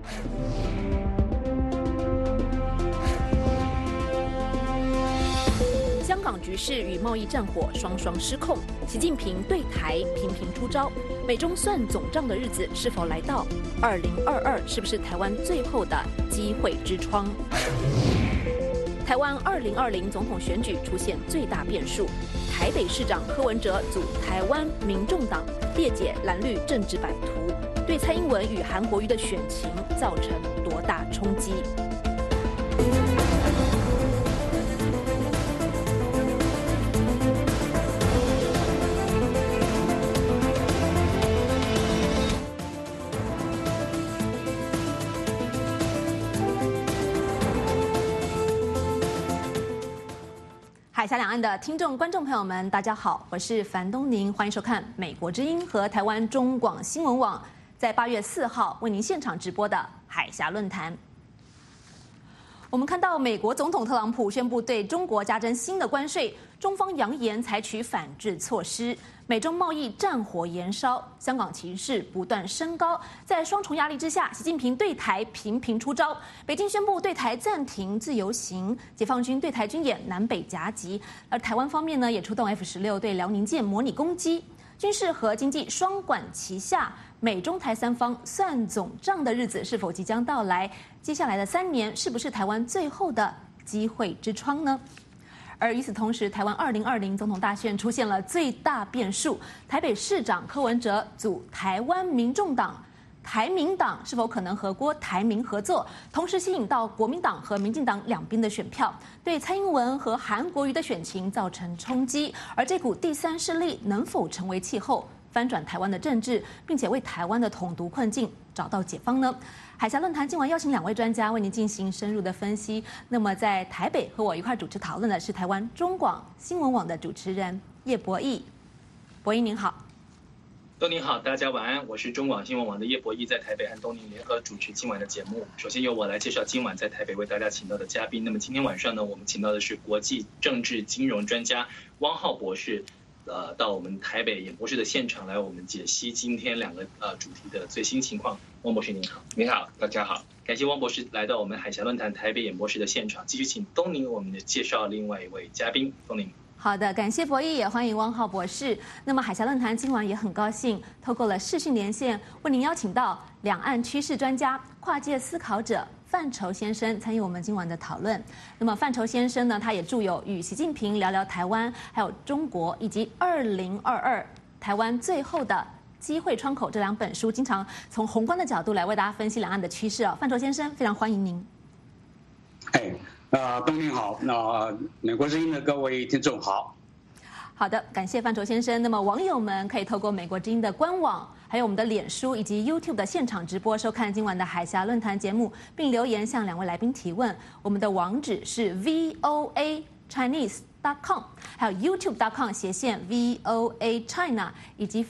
香港局势与贸易战火双双失控，习近平对台频频出招，美中算总账的日子是否来到？2022是不是台湾最后的机会之窗？台湾2020总统选举出现最大变数，台北市长柯文哲组台湾民众党，列解蓝绿政治版图，对蔡英文与韩国瑜的选情造成多大冲击？海峡两岸的听众、观众朋友们，大家好，我是樊东宁，欢迎收看美国之音和台湾中广新闻网在8月4号为您现场直播的海峡论坛。我们看到美国总统特朗普宣布对中国加征新的关税，中方扬言采取反制措施，美中贸易战火延烧，香港情势不断升高，在双重压力之下，习近平对台频频出招，北京宣布对台暂停自由行，解放军对台军演南北夹击，而台湾方面呢也出动 F-16对辽宁舰模拟攻击，军事和经济双管齐下，美中台三方算总账的日子是否即将到来？接下来的3年是不是台湾最后的机会之窗呢？而与此同时，台湾2020总统大选出现了最大变数，台北市长柯文哲组台湾民众党。台民党是否可能和郭台铭合作，同时吸引到国民党和民进党两边的选票，对蔡英文和韩国瑜的选情造成冲击？而这股第三势力能否成为气候，翻转台湾的政治，并且为台湾的统独困境找到解方呢？海峡论坛今晚邀请2位专家为您进行深入的分析。那么在台北和我一块主持讨论的是台湾中广新闻网的主持人叶博弈。博弈您好。 东宁好，大家晚安，我是中广新闻网的叶博弈，在台北和东宁联合主持今晚的节目。首先由我来介绍今晚在台北为大家请到的嘉宾。那么今天晚上呢，我们请到的是国际政治金融专家汪浩博士，到我们台北演播室的现场来，我们解析今天2个主题的最新情况。汪博士您好。 你好，大家好， 感谢汪博士来到我们海峡论坛台北演播室的现场。继续请东宁我们的介绍另外一位嘉宾，东宁。 好的，感谢博弈，也欢迎汪浩博士。那么海峡论坛今晚也很高兴，透过了视讯连线，为您邀请到两岸趋势专家、跨界思考者范畴先生参与我们今晚的讨论。那么范畴先生呢，他也著有《与习近平聊聊台湾》，还有《中国以及2022台湾最后的机会窗口》这2本书，经常从宏观的角度来为大家分析两岸的趋势范畴先生，非常欢迎您。 东宁好，美国之音的各位听众好。 好的，感谢范畴先生。那么网友们可以透过美国之音的官网，还有我们的脸书以及 YouTube 的现场直播收看今晚的海峡论坛节目，并留言向2位来宾提问。我们的网址是 voachinese.com， 还有 youtube.com/VOA China 以及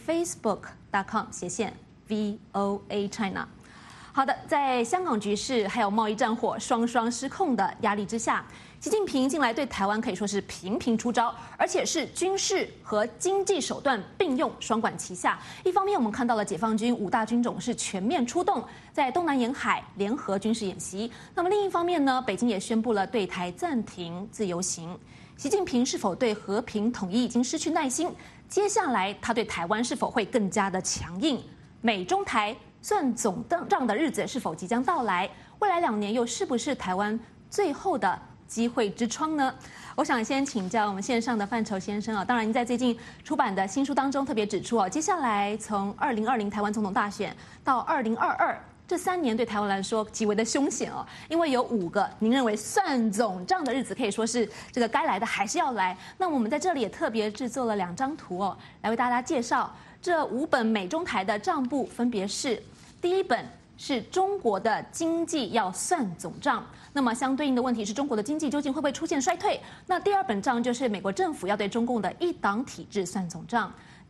facebook.com/VOA China。好的，在香港局势还有贸易战火双双失控的压力之下，习近平近来对台湾可以说是频频出招，而且是军事和经济手段并用，双管齐下。一方面，我们看到了解放军5大军种是全面出动，在东南沿海联合军事演习。那么另一方面呢，北京也宣布了对台暂停自由行。习近平是否对和平统一已经失去耐心？接下来他对台湾是否会更加的强硬？美中台算总账的日子是否即将到来？未来2年又是不是台湾最后的机会之窗呢？我想先请教我们线上的范畴先生当然您在最近出版的新书当中特别指出接下来从2020台湾总统大选到2022这3年对台湾来说极为的凶险因为有5个您认为算总账的日子，可以说是这个该来的还是要来。那我们在这里也特别制作了2张图来为大家介绍这5本美中台的账簿，分别是第1本是中国的经济要算总账，那么相对应的问题是中国的经济究竟会不会出现衰退？那第2本账就是美国政府要对中共的一党体制算总账。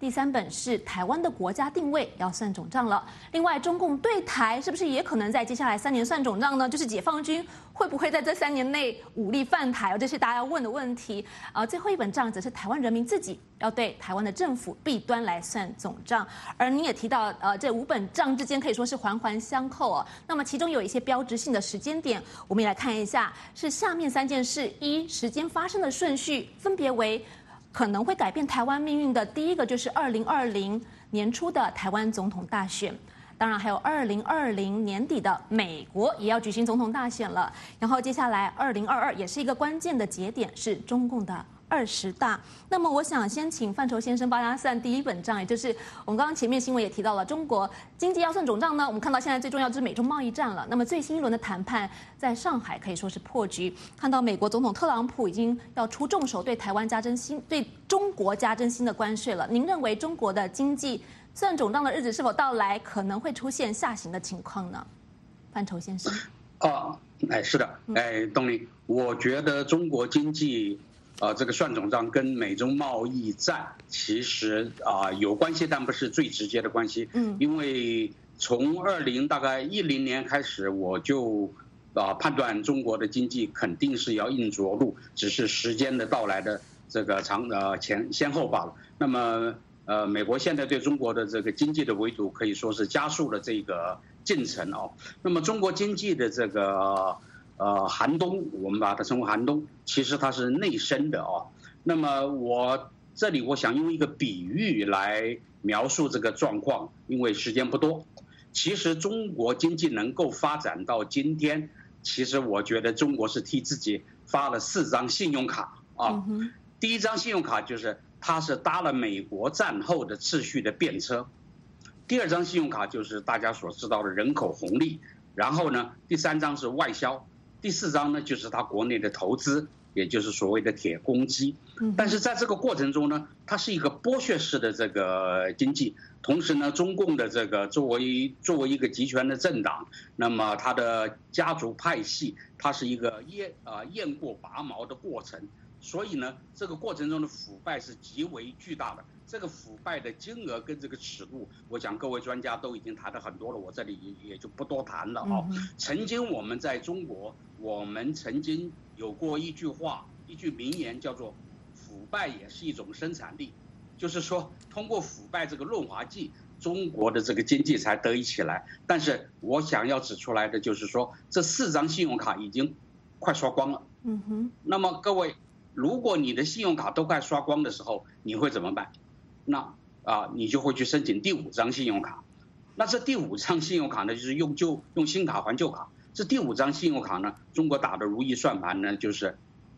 第3本是台湾的国家定位要算总账了。另外，中共对台是不是也可能在接下来3年算总账呢？就是解放军会不会在这3年内武力犯台？这是大家要问的问题。最后一本账则是台湾人民自己要对台湾的政府弊端来算总账。而您也提到，这5本账之间可以说是环环相扣哦。那么其中有一些标志性的时间点，我们也来看一下，是下面3件事：一、时间发生的顺序分别为可能会改变台湾命运的，第一个就是2020年初的台湾总统大选，当然还有2020年底的美国也要举行总统大选了。然后接下来2022也是一个关键的节点，是中共的20大。那么我想先请范畴先生帮大家算第1本账，也就是我们刚刚前面新闻也提到了，中国经济要算总账呢。我们看到现在最重要就是美中贸易战了。那么最新一轮的谈判在上海可以说是破局，看到美国总统特朗普已经要出重手对台湾加征新对中国加征新的关税了。您认为中国的经济算总账的日子是否到来，可能会出现下行的情况呢？范畴先生。 是的，东林，我觉得中国经济这个算总账跟美中贸易战其实有关系，但不是最直接的关系。因为从大概2010年开始，我就判断中国的经济肯定是要硬着陆，只是时间的到来的这个先后罢了。那么美国现在对中国的这个经济的围堵可以说是加速了这个进程哦。那么中国经济的这个寒冬，我们把它称为寒冬，其实它是内生的哦。那么我想用一个比喻来描述这个状况，因为时间不多。其实中国经济能够发展到今天，其实我觉得中国是替自己发了4张信用卡啊。第1张信用卡就是它是搭了美国战后的秩序的便车，第2张信用卡就是大家所知道的人口红利，然后呢，第3张是外销，第4张呢就是它国内的投资，也就是所谓的铁公鸡。但是在这个过程中呢，它是一个剥削式的这个经济，同时呢，中共的这个作为一个集权的政党，那么它的家族派系，它是一个雁过拔毛的过程。所以呢，这个过程中的腐败是极为巨大的。这个腐败的金额跟这个尺度，我想各位专家都已经谈了很多了，我这里也就不多谈了啊。曾经我们在中国，我们曾经有过一句名言，叫做“腐败也是一种生产力”，就是说通过腐败这个润滑剂，中国的这个经济才得以起来。但是我想要指出来的就是说，这4张信用卡已经快刷光了。那么各位，如果你的信用卡都快刷光的时候，你会怎么办？那你就会去申请第5张信用卡。那这第5张信用卡呢，就是用新卡还旧卡。这第5张信用卡呢，中国打的如意算盘呢，就是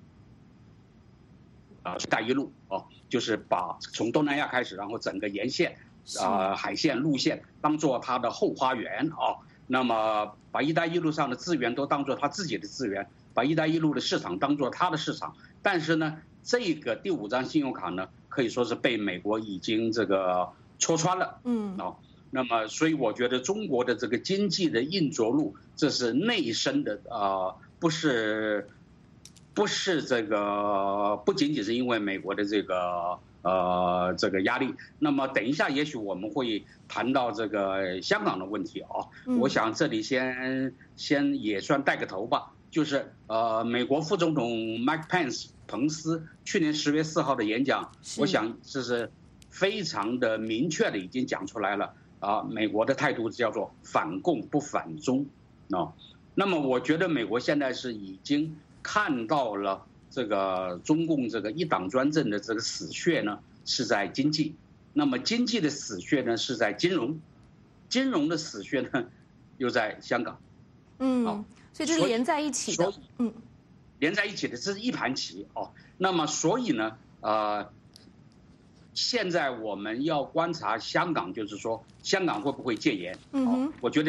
“一带一路”就是把从东南亚开始，然后整个沿线海线、路线当做它的后花园那么把“一带一路”上的资源都当做它自己的资源，把“一带一路”的市场当做它的市场。但是呢，这个第5张信用卡呢，可以说是被美国已经这个戳穿了。那么所以我觉得中国的这个经济的硬着陆，这是内生的不是这个，不仅仅是因为美国的这个压力。那么等一下也许我们会谈到这个香港的问题我想这里先也算带个头吧。就是美国副总统 Mike Pence 彭斯去年10月4号的演讲，我想这是非常的明确的已经讲出来了美国的态度叫做反共不反中那么我觉得美国现在是已经看到了这个中共这个一党专政的这个死穴呢是在经济，那么经济的死穴呢是在金融，金融的死穴呢又在香港。 所以这是连在一起的。 连在一起的，这是一盘棋那么所以呢现在我们要观察香港，就是说香港会不会戒严我觉得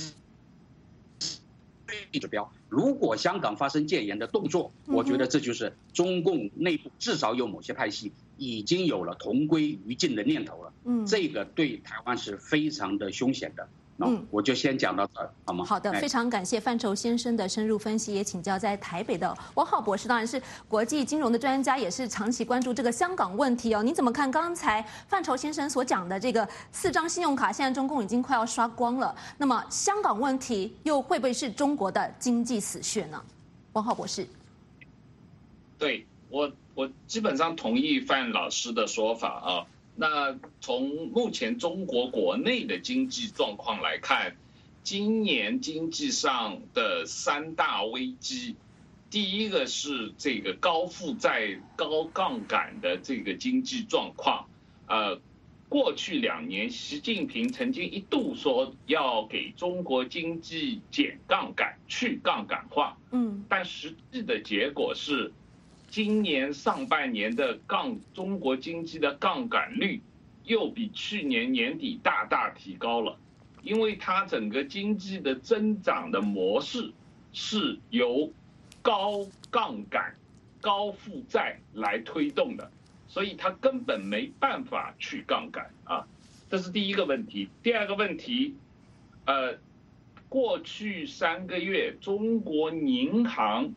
指标，如果香港发生戒严的动作，我觉得这就是中共内部至少有某些派系已经有了同归于尽的念头了。这个对台湾是非常的凶险的我就先讲到这儿，好吗？ 好的，非常感谢范畴先生的深入分析，也请教在台北的汪浩博士，当然是国际金融的专家，也是长期关注这个香港问题哦。你怎么看刚才范畴先生所讲的这个4张信用卡，现在中共已经快要刷光了，那么香港问题又会不会是中国的经济死穴呢？汪浩博士， 对我基本上同意范老师的说法啊。那从目前中国国内的经济状况来看，今年经济上的3大危机，第一个是这个高负债、高杠杆的这个经济状况。过去2年，习近平曾经一度说要给中国经济减杠杆、去杠杆化，但实际的结果是，今年上半年的中国经济的杠杆率又比去年年底大大提高了，因为它整个经济的增长的模式是由高杠杆、高负债来推动的，所以它根本没办法去杠杆啊，这是第一个问题。第二个问题，过去3个月，中国银行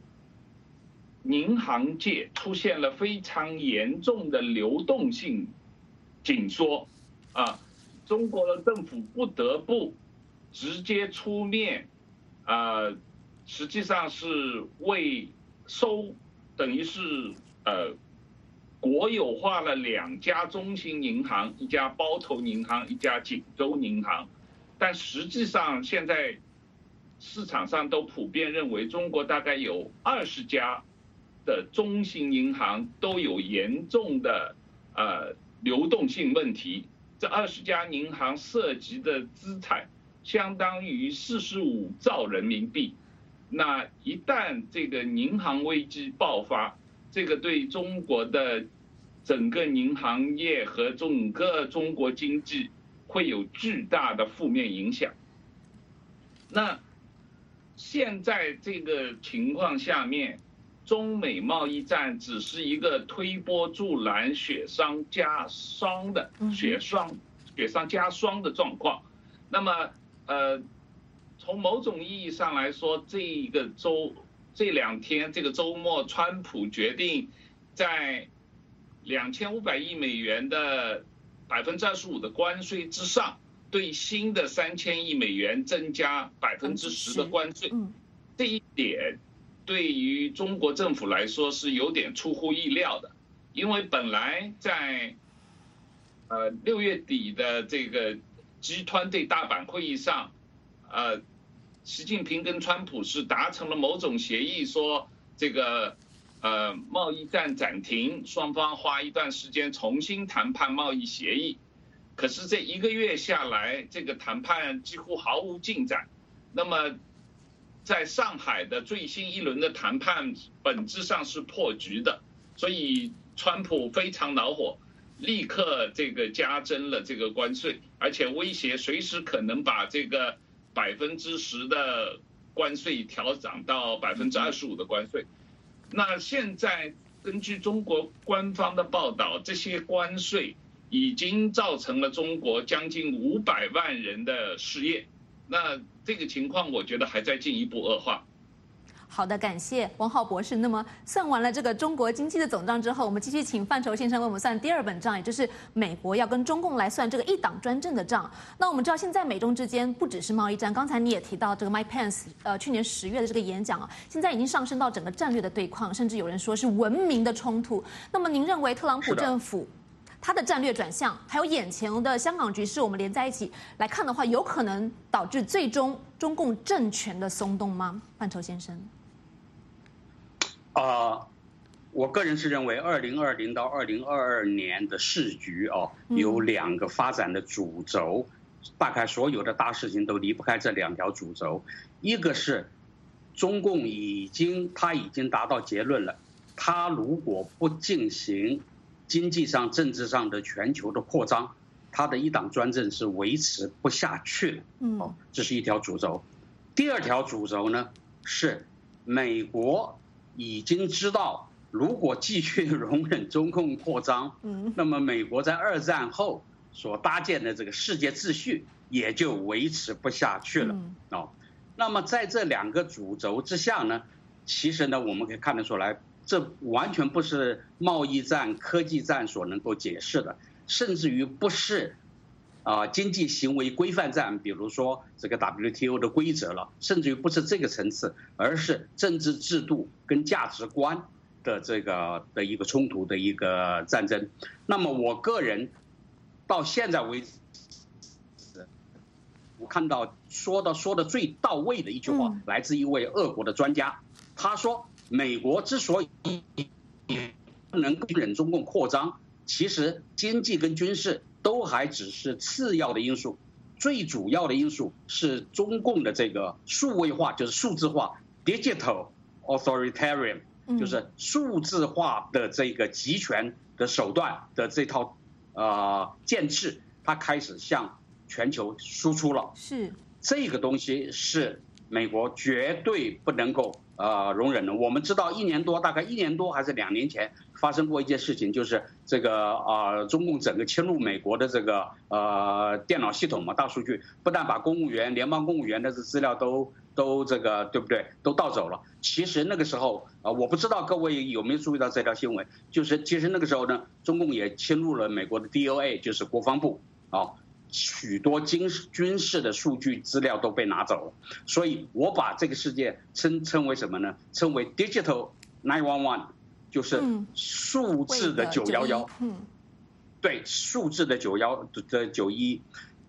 界出现了非常严重的流动性紧缩，中国的政府不得不直接出面，实际上是等于是国有化了2家中型银行，一家包头银行，一家锦州银行，但实际上现在市场上都普遍认为，中国大概有20家的中型银行都有严重的流动性问题。这20家银行涉及的资产相当于45兆人民币。那一旦这个银行危机爆发，这个对中国的整个银行业和整个中国经济会有巨大的负面影响。那现在这个情况下面，中美贸易战只是一个推波助澜、雪上加霜的状况。那么从某种意义上来说，这2天这个周末，川普决定在2500亿美元的25%的关税之上，对新的3000亿美元增加10%的关税。这一点对于中国政府来说是有点出乎意料的，因为本来在6月底的这个G20大阪会议上，习近平跟川普是达成了某种协议，说这个贸易战暂停，双方花一段时间重新谈判贸易协议。可是这1个月下来，这个谈判几乎毫无进展。那么在上海的最新一轮的谈判本质上是破局的，所以川普非常恼火，立刻这个加征了这个关税，而且威胁随时可能把这个10%的关税调涨到25%的关税。那现在根据中国官方的报道，这些关税已经造成了中国将近500万人的失业。那这个情况我觉得还在进一步恶化。 好的，感谢汪浩博士。那么算完了这个中国经济的总账之后，我们继续请范畴先生为我们算第2本账，也就是美国要跟中共来算这个一党专政的账。那我们知道现在美中之间不只是贸易战，刚才你也提到这个 Mike Pence 去年10月的这个演讲现在已经上升到整个战略的对抗，甚至有人说是文明的冲突。那么您认为特朗普政府他的战略转向，还有眼前的香港局势，我们连在一起来看的话，有可能导致最终中共政权的松动吗？范畴先生。 我个人是认为2020到2022年的世局有2个发展的主轴，大概所有的大事情都离不开这2条主轴。一个是中共已经达到结论了，他如果不进行经济上、政治上的全球的扩张，他的一党专政是维持不下去的。这是一条主轴。第2条主轴呢，是美国已经知道，如果继续容忍中共扩张，那么美国在2战后所搭建的这个世界秩序也就维持不下去了哦。那么在这2个主轴之下呢，其实呢我们可以看得出来，这完全不是贸易战、科技战所能够解释的，甚至于不是经济行为规范战，比如说这个 WTO 的规则了，甚至于不是这个层次，而是政治制度跟价值观的的一个冲突的一个战争。那么我个人到现在为止，我看到说的最到位的一句话，来自一位俄国的专家，他说美国之所以不能容忍中共扩张，其实经济跟军事都还只是次要的因素，最主要的因素是中共的这个数位化，就是数字化 （digital authoritarian）， 就是数字化的这个集权的手段的这套建制，它开始向全球输出了。是这个东西是美国绝对不能够容忍的。我们知道大概1年多还是2年前发生过一件事情，就是这个中共整个侵入美国的这个电脑系统嘛，大数据不但把联邦公务员的资料都这个对不对都盗走了。其实那个时候我不知道各位有没有注意到这条新闻，就是其实那个时候呢，中共也侵入了美国的 DOA， 就是国防部许多军事的数据资料都被拿走了。所以我把这个事件称为什么呢？称为 Digital 911， 就是数字的911。对，数字的911。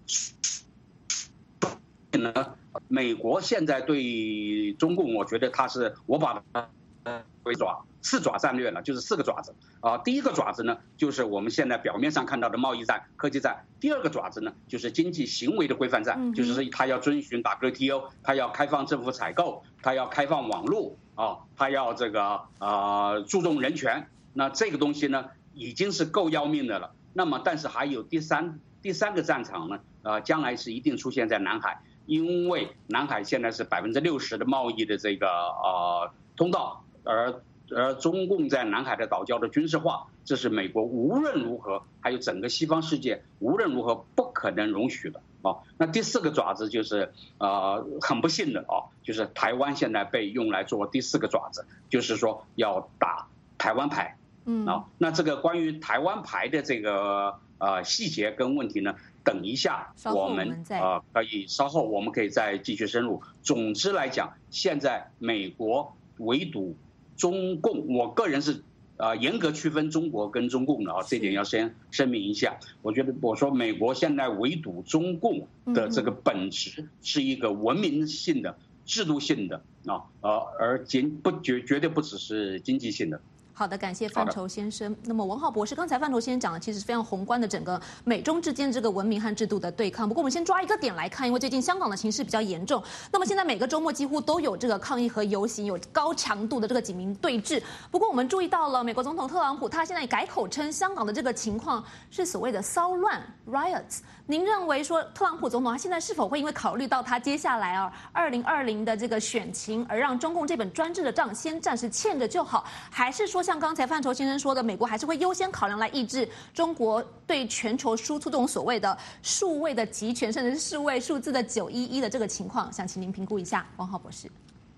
呢，美国现在对中共，我觉得我把它为4爪战略了，就是4个爪子第一个爪子呢，就是我们现在表面上看到的贸易战、科技战；第2个爪子呢，就是经济行为的规范战，就是他要遵循 WTO， 他要开放政府采购，他要开放网络他要这个注重人权。那这个东西呢，已经是够要命的了。那么，但是还有第三个战场呢，将来是一定出现在南海，因为南海现在是60%的贸易的这个通道，而中共在南海的岛礁的军事化，这是美国无论如何，还有整个西方世界无论如何不可能容许的那第4个爪子就是很不幸的就是台湾现在被用来做第4个爪子，就是说要打台湾牌。那这个关于台湾牌的这个细节跟问题呢，等一下我们稍后我们可以再继续深入。总之来讲，现在美国围堵中共，我个人是严格区分中国跟中共的这点要先声明一下。我说美国现在围堵中共的这个本质是一个文明性的、制度性的而绝对不只是经济性的。 好的，感谢范畴先生。那么文浩博士，刚才范畴先生讲的其实非常宏观的整个美中之间这个文明和制度的对抗。不过我们先抓一个点来看，因为最近香港的情势比较严重。那么现在每个周末几乎都有这个抗议和游行，有高强度的这个警民对峙。不过我们注意到了，美国总统特朗普他现在改口称香港的这个情况是所谓的骚乱 riots。您认为说特朗普总统他现在是否会因为考虑到他接下来2020的这个选情，而让中共这本专制的账先暂时欠着就好，还是说像刚才范畴先生说的，美国还是会优先考量来抑制中国对全球输出这种所谓的数位的集权，甚至是数字的911的这个情况？想请您评估一下，王浩博士。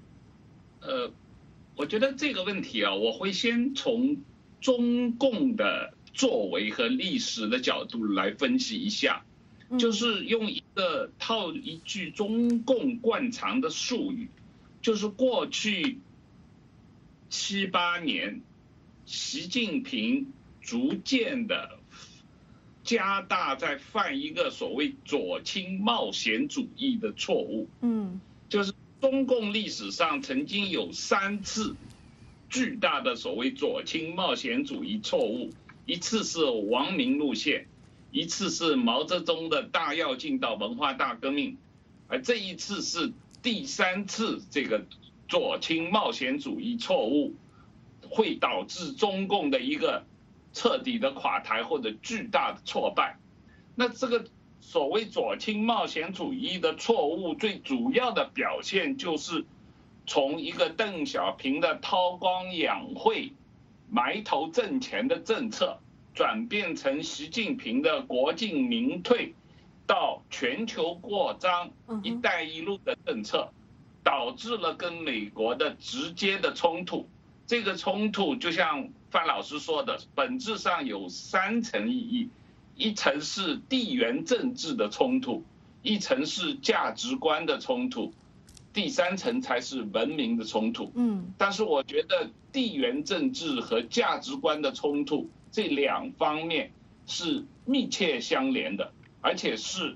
我觉得这个问题我会先从中共的作为和历史的角度来分析一下。就是用套一句中共惯常的术语，就是过去7、8年，习近平逐渐的加大在犯一个所谓左倾冒险主义的错误。就是中共历史上曾经有3次巨大的所谓左倾冒险主义错误，一次是王明路线，一次是毛泽东的大跃进到文化大革命，而这一次是第3次这个左倾冒险主义错误，会导致中共的一个彻底的垮台或者巨大的挫败。那这个所谓左倾冒险主义的错误，最主要的表现就是从一个邓小平的韬光养晦、埋头挣钱的政策，转变成习近平的国进民退、 到全球扩张“一带一路”的政策，导致了跟美国的直接的冲突。这个冲突就像范老师说的，本质上有3层意义：一层是地缘政治的冲突，一层是价值观的冲突，第3层才是文明的冲突。但是我觉得地缘政治和价值观的冲突这2方面是密切相连的，而且是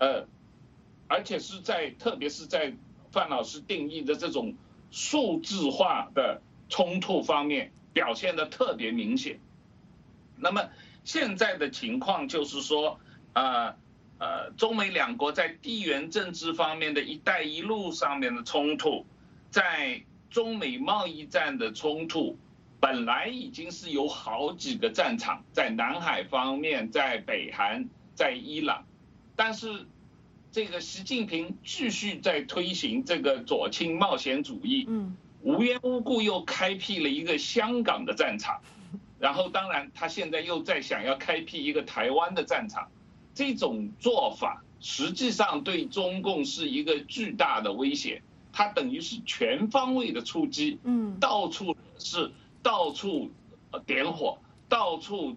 特别是在范老师定义的这种数字化的冲突方面表现得特别明显。那么现在的情况就是说，中美2国在地缘政治方面的一带一路上面的冲突，在中美贸易战的冲突，本来已经是有好几个战场，在南海方面，在北韩，在伊朗，但是这个习近平继续在推行这个左倾冒险主义，无缘无故又开辟了一个香港的战场，然后当然他现在又在想要开辟一个台湾的战场，这种做法实际上对中共是一个巨大的威胁，它等于是全方位的出击，到处是到处点火，到处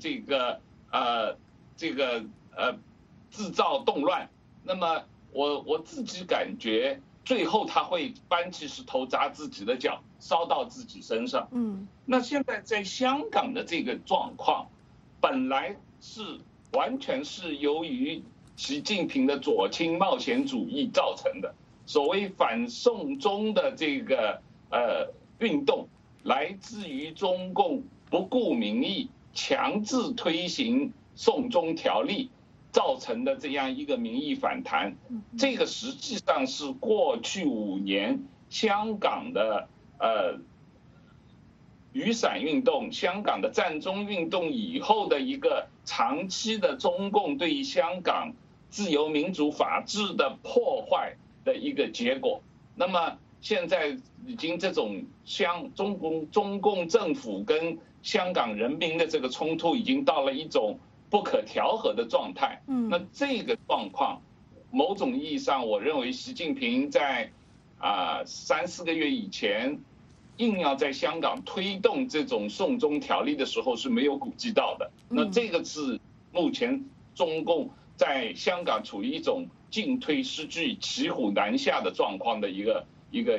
制造动乱。那么我自己感觉最后他会搬起石头砸自己的脚，烧到自己身上。那现在在香港的这个状况，本来是完全是由于习近平的左倾冒险主义造成的。所谓反送中的这个运动，来自于中共不顾民意，强制推行送中条例造成的这样一个民意反弹。这个实际上是过去5年香港的雨伞运动、香港的战中运动以后的一个长期的中共对于香港自由民主法治的破坏的一个结果。那么现在已经这种中共政府跟香港人民的这个冲突已经到了一种不可调和的状态。那这个状况，某种意义上，我认为习近平在3、4个月以前，硬要在香港推动这种送中条例的时候是没有估计到的。那这个是目前中共在香港处于一种进退失据、骑虎难下的状况的一个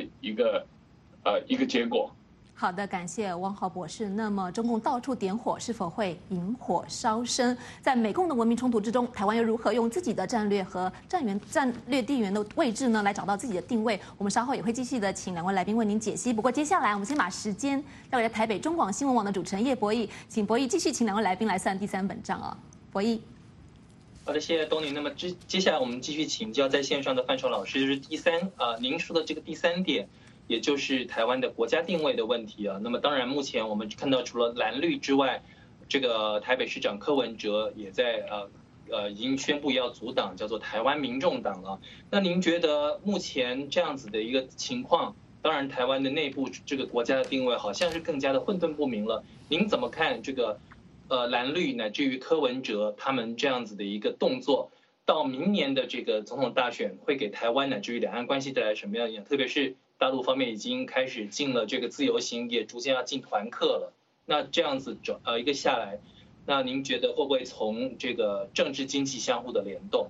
结果。 好的，感谢汪浩博士。那么中共到处点火，是否会引火烧身？在美共的文明冲突之中，台湾又如何用自己的战略和战略地缘的位置呢，来找到自己的定位？我们稍后也会继续的请2位来宾为您解析。不过接下来我们先把时间交给台北中广新闻网的主持人叶博弈，请博弈继续请2位来宾来算第3本账啊。博弈。 好的，谢谢东宁。那么接下来我们继续请教在线上的范畴老师，就是您说的这个第3点。也就是台湾的国家定位的问题啊。那么当然，目前我们看到除了蓝绿之外，这个台北市长柯文哲也在已经宣布要组党，叫做台湾民众党了。那您觉得目前这样子的一个情况，当然台湾的内部这个国家的定位好像是更加的混沌不明了。您怎么看这个蓝绿乃至于柯文哲他们这样子的一个动作？到明年的这个总统大选，会给台湾乃至于两岸关系带来什么样的影响？特别是大陆方面已经开始进了这个自由行，也逐渐要进团客了。那这样子一个下来，那您觉得会不会从这个政治经济相互的联动？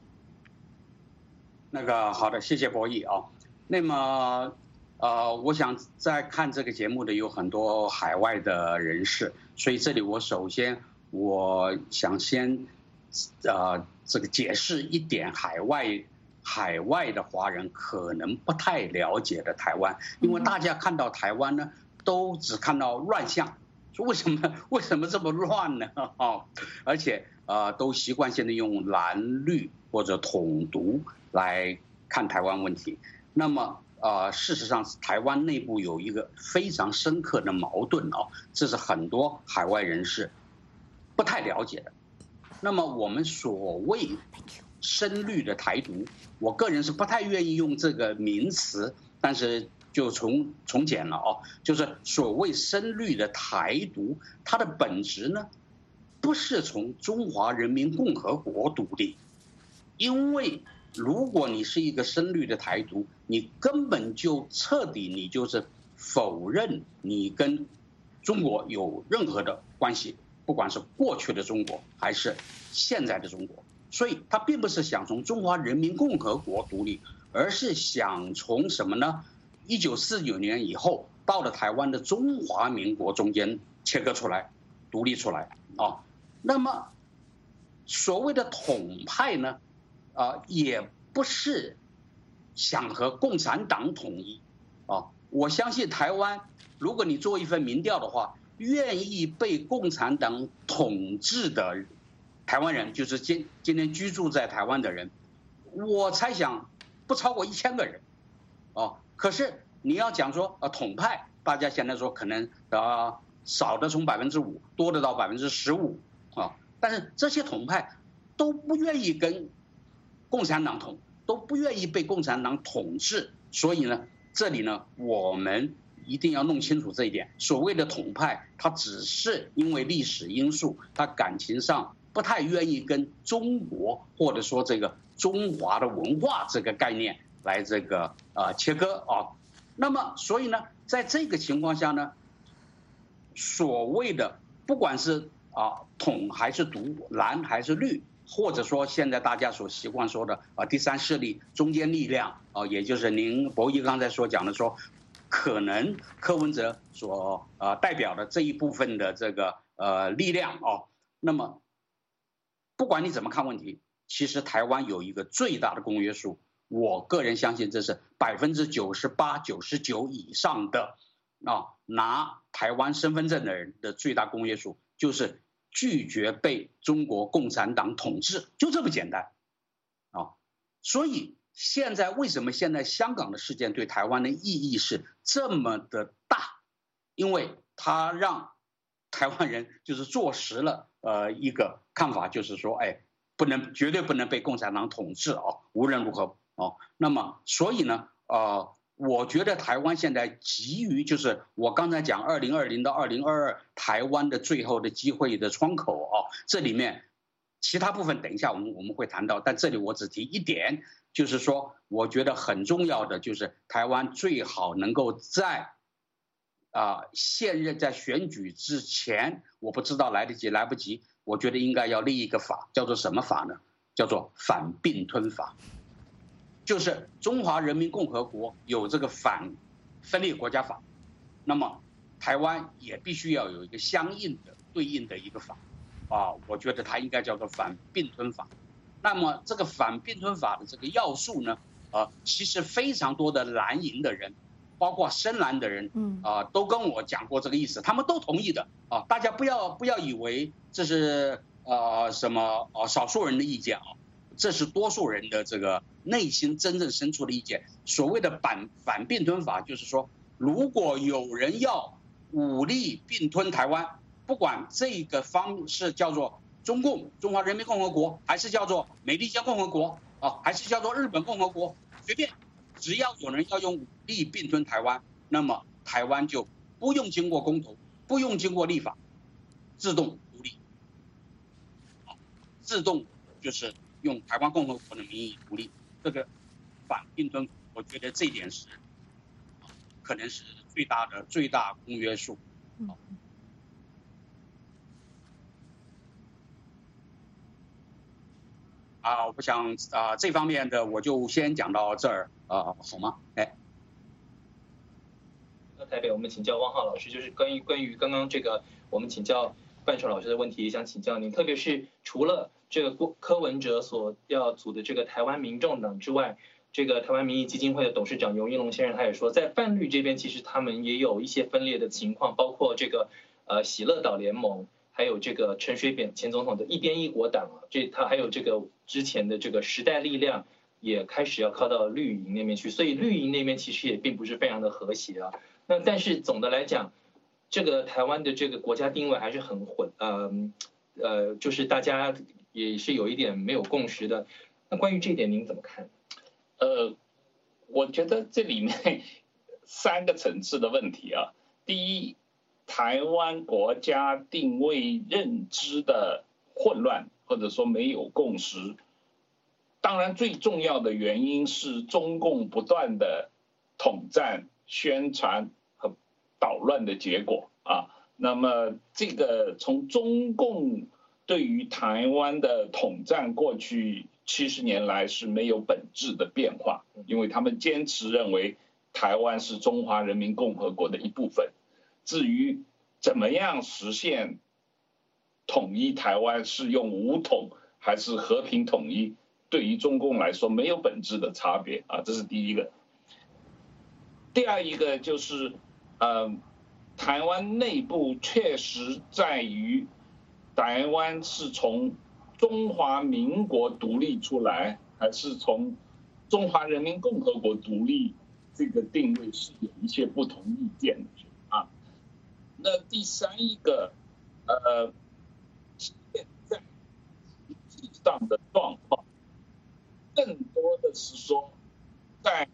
好的，谢谢博弈啊。那么我想在看这个节目的有很多海外的人士，所以这里我首先想先这个解释一点海外的华人可能不太了解的台湾，因为大家看到台湾呢，都只看到乱象，说为什么这么乱呢？而且都习惯性的用蓝绿或者统独来看台湾问题。那么事实上，台湾内部有一个非常深刻的矛盾这是很多海外人士不太了解的。那么我们所谓深绿的台独，我个人是不太愿意用这个名词，但是就从简了就是所谓深绿的台独，它的本质呢，不是从中华人民共和国独立， 因为如果你是一个深绿的台独，你根本就彻底你就是否认你跟中国有任何的关系，不管是过去的中国还是现在的中国。所以他并不是想从中华人民共和国独立，而是想从什么呢？1949年以后到了台湾的中华民国中间切割出来，独立出来啊。那么所谓的统派呢，也不是想和共产党统一啊。我相信台湾，如果你做一份民调的话，愿意被共产党统治的台湾人，就是今天居住在台湾的人，我猜想不超过1000个人，可是你要讲说统派，大家现在说可能少的从5%，多的到15%啊，但是这些统派都不愿意跟共产党都不愿意被共产党统治，所以呢，这里呢我们一定要弄清楚这一点。所谓的统派，他只是因为历史因素，他感情上不太愿意跟中国或者说这个中华的文化这个概念来这个切割啊。那么所以呢，在这个情况下呢，所谓的不管是统还是独，蓝还是绿，或者说现在大家所习惯说的第三势力、中坚力量也就是您博弈刚才所讲的说，可能柯文哲所代表的这一部分的这个力量那么不管你怎么看问题，其实台湾有一个最大的公约数，我个人相信这是98%、99%以上的拿台湾身份证的人的最大公约数，就是拒绝被中国共产党统治，就这么简单所以现在为什么现在香港的事件对台湾的意义是这么的大？因为它让台湾人就是坐实了一个看法，就是说绝对不能被共产党统治无论如何那么所以呢我觉得台湾现在急于就是我刚才讲2020到2022台湾的最后的机会的窗口这里面其他部分等一下我们会谈到，但这里我只提一点，就是说我觉得很重要的就是台湾最好能够在现任在选举之前，我不知道来得及来不及，我觉得应该要立一个法，叫做什么法呢？叫做反并吞法。就是中华人民共和国有这个反分裂国家法，那么台湾也必须要有一个相应的对应的一个法我觉得它应该叫做反并吞法。那么这个反并吞法的这个要素呢其实非常多的蓝营的人，包括深蓝的人都跟我讲过这个意思，他们都同意的大家不要以为这是什么少数人的意见这是多数人的这个内心真正深处的意见。所谓的反并吞法，就是说，如果有人要武力并吞台湾，不管这个方式叫做中共、中华人民共和国，还是叫做美利坚共和国还是叫做日本共和国，随便，只要有人要用武力并吞台湾，那么台湾就不用经过公投，不用经过立法，自动独立，自动就是用台湾共和国的名义独立。这个反并吞，我觉得这一点是可能是最大公约数。我想这方面的我就先讲到这儿好吗？ 台北，我们请教汪浩老师，就是关于刚刚这个我们请教范畴老师的问题，也想请教您，特别是除了这个柯文哲所要组的这个台湾民众党之外，这个台湾民意基金会的董事长尤英龙先生他也说，在泛绿这边其实他们也有一些分裂的情况，包括这个喜乐岛联盟，还有这个陈水扁前总统的一边一国党他还有这个之前的这个时代力量也开始要靠到绿营那边去，所以绿营那边其实也并不是非常的和谐那但是总的来讲，这个台湾的这个国家定位还是很混就是大家也是有一点没有共识的。那关于这一点您怎么看？ 我觉得这里面3个层次的问题第一，台湾国家定位认知的混乱，或者说没有共识， 当然最重要的原因是中共不断的统战、宣传和捣乱的结果啊。那么这个从中共对于台湾的统战过去70年来是没有本质的变化，因为他们坚持认为台湾是中华人民共和国的一部分。至于怎么样实现统一台湾，是用武统还是和平统一，对于中共来说没有本质的差别啊，这是第一个。第二一个就是台湾内部确实在于台湾是从中华民国独立出来，还是从中华人民共和国独立，这个定位是有一些不同意见的啊。那第三一个，现在实际上的状况，更多的是说，在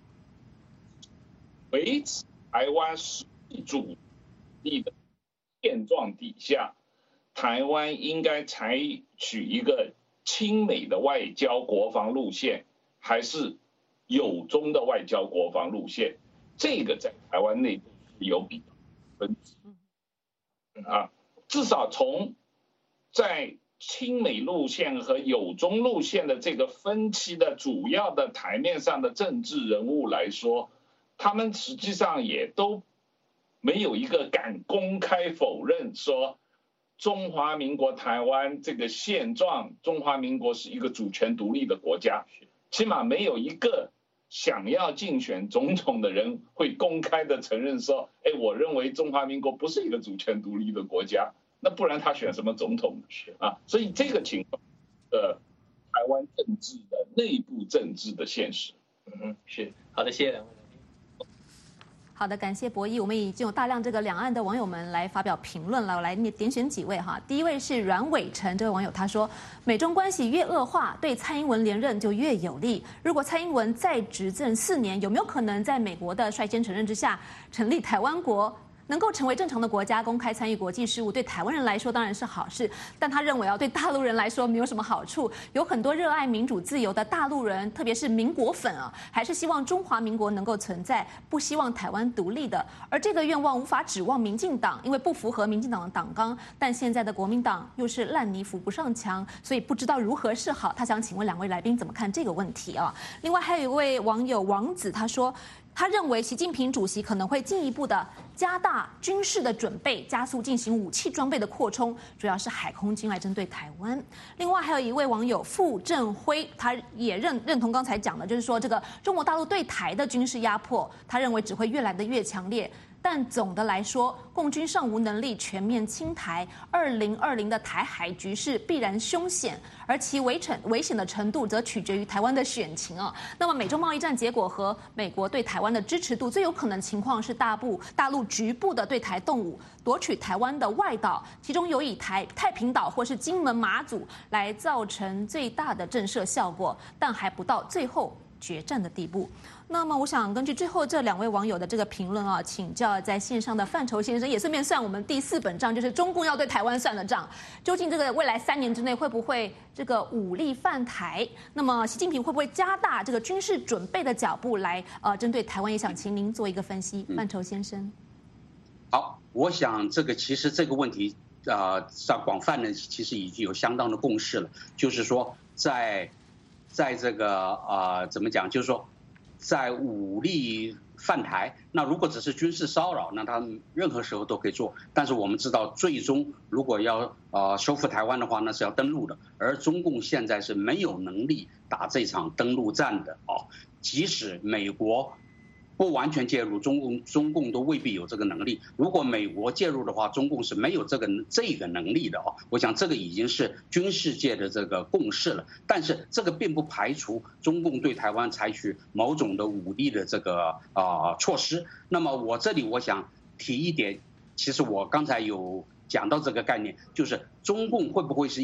维持台湾实际主义的现状底下，台湾应该采取一个亲美的外交国防路线，还是友中的外交国防路线？这个在台湾内部是有比较分歧啊。至少从在亲美路线和友中路线的这个分歧的主要的台面上的政治人物来说，他们实际上也都没有一个敢公开否认说中华民国台湾这个现状，中华民国是一个主权独立的国家，起码没有一个想要竞选总统的人会公开的承认说，哎，我认为中华民国不是一个主权独立的国家，那不然他选什么总统啊？所以这个情况台湾政治的内部政治的现实。 是好的，谢谢两位。 好的，感谢博弈。我们已经有大量这个两岸的网友们来发表评论了，我来点选几位哈。第一位是阮伟成这位网友，他说，美中关系越恶化，对蔡英文连任就越有利。如果蔡英文再执政4年，有没有可能在美国的率先承认之下，成立台湾国？能够成为正常的国家，公开参与国际事务，对台湾人来说当然是好事，但他认为对大陆人来说没有什么好处。有很多热爱民主自由的大陆人，特别是民国粉还是希望中华民国能够存在，不希望台湾独立的。而这个愿望无法指望民进党，因为不符合民进党的党纲。但现在的国民党又是烂泥扶不上墙，所以不知道如何是好。他想请问两位来宾怎么看这个问题啊？另外还有一位网友王子，他说，他认为习近平主席可能会进一步的加大军事的准备，加速进行武器装备的扩充，主要是海空军来针对台湾。另外还有一位网友傅正辉，他也认同刚才讲的，就是说这个中国大陆对台的军事压迫，他认为只会越来的越强烈。但总的来说，共军尚无能力全面侵台，2020的台海局势必然凶险，而其危险的程度则取决于台湾的选情啊。那么美中贸易战结果和美国对台湾的支持度，最有可能情况是大陆局部的对台动武，夺取台湾的外岛，其中有以太平岛或是金门、马祖来造成最大的震慑效果，但还不到最后决战的地步。那么我想根据最后这两位网友的这个评论啊，请教在线上的范畴先生，也顺便算我们第4本账，就是中共要对台湾算的账。究竟这个未来3年之内会不会这个武力犯台？那么习近平会不会加大这个军事准备的脚步来针对台湾？也想请您做一个分析，范畴先生。 好，我想其实这个问题在广泛的其实已经有相当的共识了，就是说在这个怎么讲，就是说在武力犯台，那如果只是军事骚扰，那他们任何时候都可以做。但是我们知道，最终如果要收复台湾的话，那是要登陆的，而中共现在是没有能力打这场登陆战的即使美国不完全介入，中共都未必有这个能力。如果美国介入的话，中共是没有这个能力的我想这个已经是军事界的这个共识了。但是这个并不排除中共对台湾采取某种的武力的这个措施。那么我这里我想提一点，其实我刚才有讲到这个概念，就是中共会不会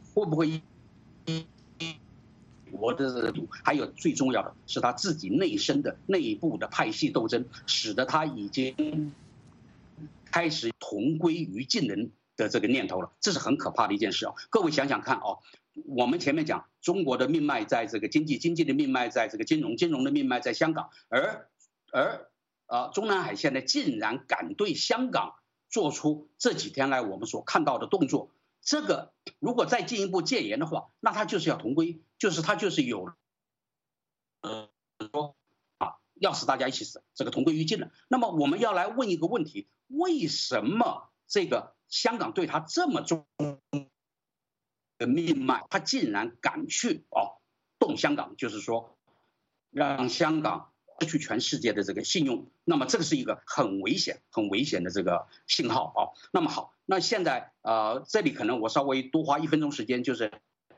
国的，还有最重要的是他自己内部的派系斗争，使得他已经开始同归于尽的这个念头了，这是很可怕的一件事各位想想看我们前面讲中国的命脉在这个经济，经济的命脉在这个金融，金融的命脉在香港，而中南海现在竟然敢对香港做出这几天来我们所看到的动作，这个如果再进一步戒严的话，那他就是要同归，就是他就是有要使大家一起死，这个同归于尽了。那么我们要来问一个问题，为什么这个香港对他这么重的命脉，他竟然敢去动香港，就是说让香港失去全世界的这个信用，那么这个是一个很危险的这个信号那么好，那现在这里可能我稍微多花1分钟时间，就是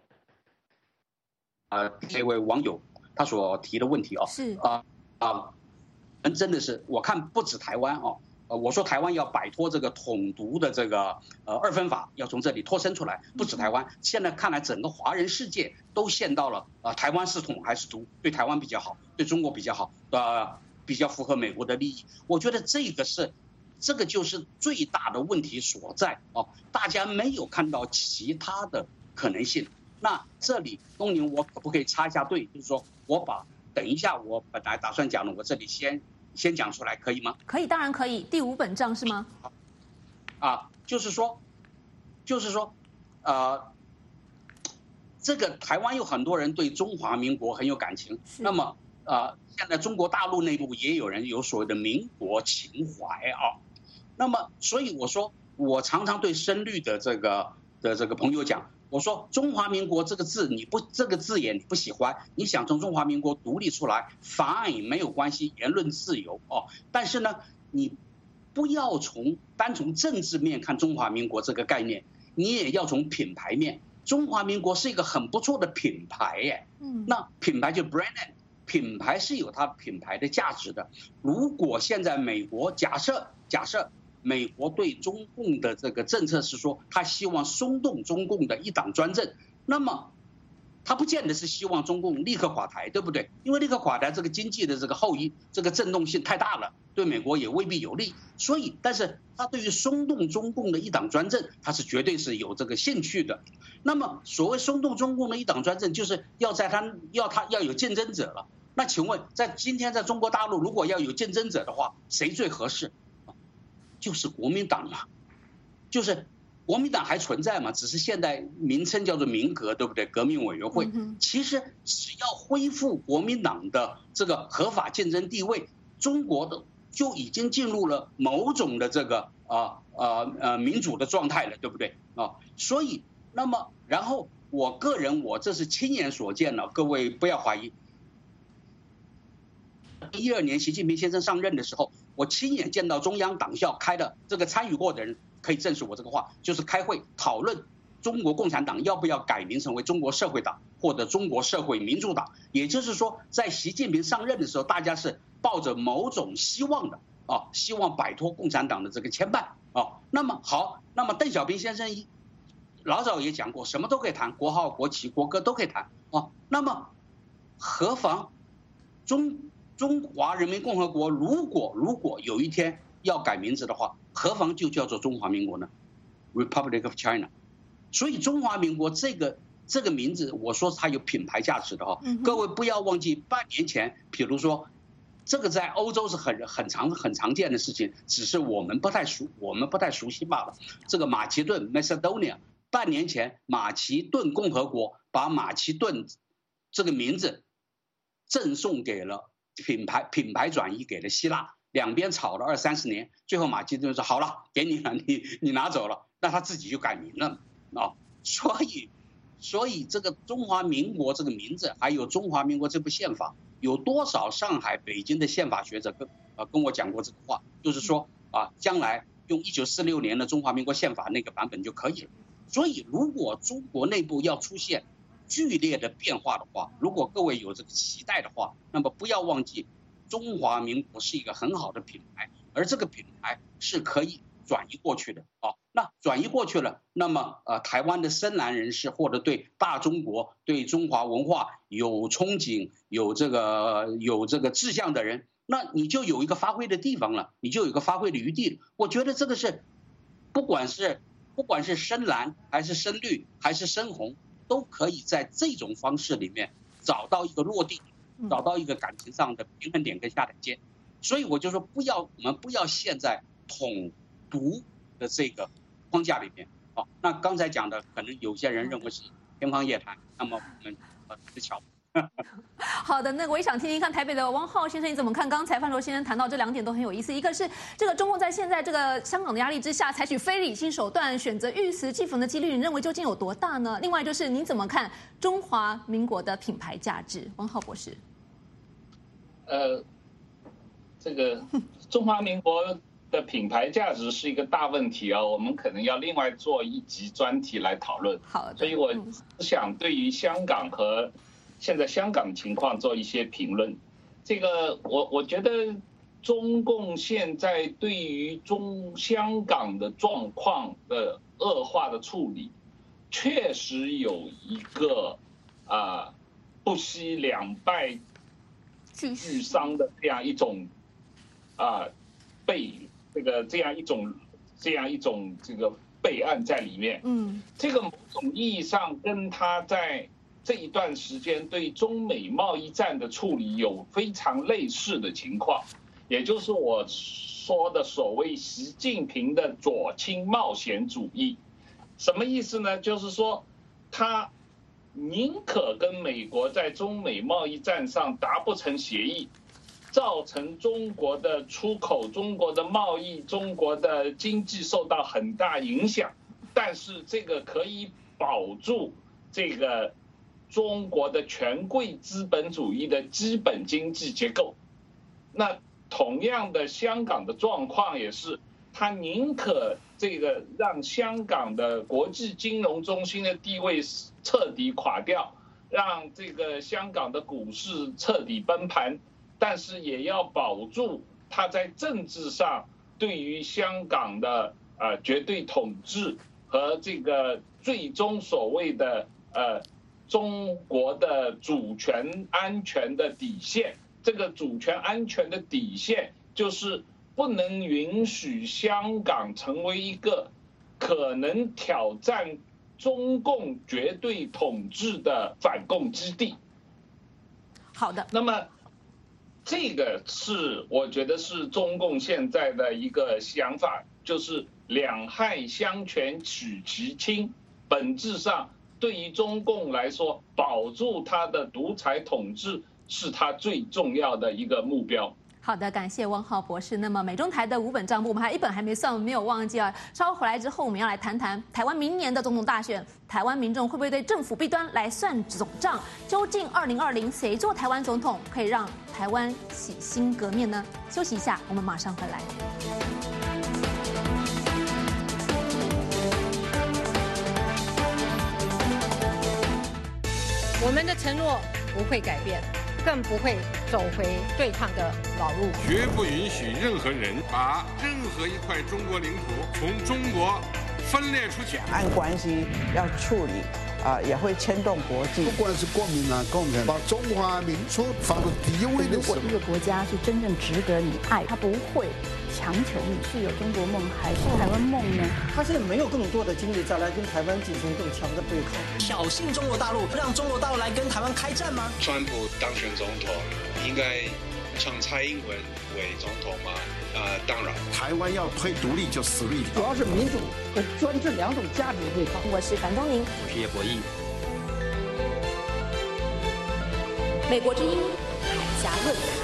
这位网友他所提的问题是真的是我看不止台湾我说台湾要摆脱这个统独的这个二分法，要从这里脱身出来，不止台湾，现在看来整个华人世界都陷到了台湾是统还是独，对台湾比较好，对中国比较好，比较符合美国的利益。我觉得这个就是最大的问题所在大家没有看到其他的可能性。那这里东宁我可不可以插一下队，就是说等一下我本来打算讲的，我这里先讲出来，可以吗？ 可以，当然可以。第5本账是吗？ 就是说，这个台湾有很多人对中华民国很有感情，那么现在中国大陆内部也有人有所谓的民国情怀那么所以我说，我常常对深绿的这个朋友讲，我说中华民国这个字这个字眼你不喜欢，你想从中华民国独立出来 fine 没有关系，言论自由但是呢你不要单从政治面看中华民国这个概念，你也要从品牌面。中华民国是一个很不错的品牌耶，那品牌就 brand name， 品牌是有它品牌的价值的。如果现在美国假设美国对中共的这个政策是说，他希望松动中共的一党专政，那么他不见得是希望中共立刻垮台，对不对？因为立刻垮台，这个经济的这个这个震动性太大了，对美国也未必有利。所以，但是他对于松动中共的一党专政，他是绝对是有这个兴趣的。那么，所谓松动中共的一党专政，就是要有竞争者了。那请问，今天在中国大陆，如果要有竞争者的话，谁最合适？就是国民党嘛，就是国民党还存在嘛，只是现在名称叫做民革，对不对？革命委员会。其实只要恢复国民党的这个合法竞争地位，中国的就已经进入了某种的这个民主的状态了，对不对所以那么然后我个人这是亲眼所见了，各位不要怀疑。2012年习近平先生上任的时候，我亲眼见到中央党校开的这个参与过的人可以证实我这个话，就是开会讨论中国共产党要不要改名成为中国社会党或者中国社会民主党。也就是说，在习近平上任的时候，大家是抱着某种希望的希望摆脱共产党的这个牵绊那么好，那么邓小平先生老早也讲过，什么都可以谈，国号、国旗、国歌都可以谈那么何妨中华人民共和国如果有一天要改名字的话，何妨就叫做中华民国呢 ？Republic of China。所以中华民国这个名字，我说它有品牌价值的各位不要忘记，半年前，比如说这个在欧洲是很常见的事情，只是我们不太熟悉罢了。这个马其顿 Macedonia， 半年前马其顿共和国把马其顿这个名字赠送给了。品牌转移给了希腊，两边吵了20-30年，最后马其顿说好了，给你了，你拿走了，那他自己就改名了所以这个中华民国这个名字，还有中华民国这部宪法，有多少上海、北京的宪法学者跟我讲过这个话，就是说将来用1946年的中华民国宪法那个版本就可以了。所以如果中国内部要出现剧烈的变化的话，如果各位有这个期待的话，那么不要忘记中华民国是一个很好的品牌，而这个品牌是可以转移过去的那转移过去了，那么台湾的深蓝人士或者对大中国、对中华文化有憧憬、有这个志向的人，那你就有一个发挥的地方了，你就有一个发挥的余地了。我觉得这个是不管是深蓝还是深绿还是深红， 都可以在这种方式里面找到一个落地，找到一个感情上的平衡点跟下台阶。所以我就说我们不要陷在统独的这个框架里面。好，那刚才讲的可能有些人认为是天方夜谭，那么我们不巧。 好的，那我也想听听看台北的汪浩先生你怎么看？刚才范畴先生谈到这2点都很有意思，一个是这个中共在现在这个香港的压力之下，采取非理性手段，选择玉石俱焚的几率，你认为究竟有多大呢？另外就是您怎么看中华民国的品牌价值？汪浩博士。 这个中华民国的品牌价值是一个大问题啊，我们可能要另外做一集专题来讨论。 好的， 所以我想对于香港和现在香港情况做一些评论。这个我觉得中共现在对于香港的状况的恶化的处理，确实有一个不惜两败俱伤的这样一种这样一种这个备案在里面。这个某种意义上跟他在这一段时间对中美贸易战的处理有非常类似的情况，也就是我说的所谓习近平的左倾冒险主义。什么意思呢？就是说他宁可跟美国在中美贸易战上达不成协议，造成中国的出口、中国的贸易、中国的经济受到很大影响，但是这个可以保住这个中国的权贵资本主义的基本经济结构。那同样的，香港的状况也是，他宁可这个让香港的国际金融中心的地位彻底垮掉，让这个香港的股市彻底崩盘，但是也要保住他在政治上对于香港的绝对统治和这个最终所谓的中国的主权安全的底线。这个主权安全的底线就是不能允许香港成为一个可能挑战中共绝对统治的反共基地。 好的， 那么这个是我觉得是中共现在的一个想法，就是两害相权取其轻，本质上对于中共来说，保住他的独裁统治是他最重要的一个目标。 好的，感谢汪浩博士。那么美中台的5本账簿，我们还1本还没算，我们没有忘记啊。稍后回来之后，我们要来谈谈台湾明年的总统大选，台湾民众会不会对政府弊端来算总账？究竟2020谁做台湾总统，可以让台湾洗心革面呢？休息一下，我们马上回来。 我们的承诺不会改变，更不会走回对抗的老路。 绝不允许任何人把任何一块中国领土从中国分裂出去。 两岸关系要处理也会牵动国际。 不管是国民党、共产党，把中华民族放到第一位的时候， 如果一个国家是真正值得你爱，他不会强求你是有中国梦还是台湾梦呢？ 他现在没有更多的精力再来跟台湾进行更强的对抗， 挑衅中国大陆，让中国大陆来跟台湾开战吗？ 川普当选总统，应该称蔡英文为总统吗？当然。 台湾要推独立就死立， 主要是民主和专制2种价值对抗。 我是樊东宁， 我是叶博弈。 美国之音海峡论坛。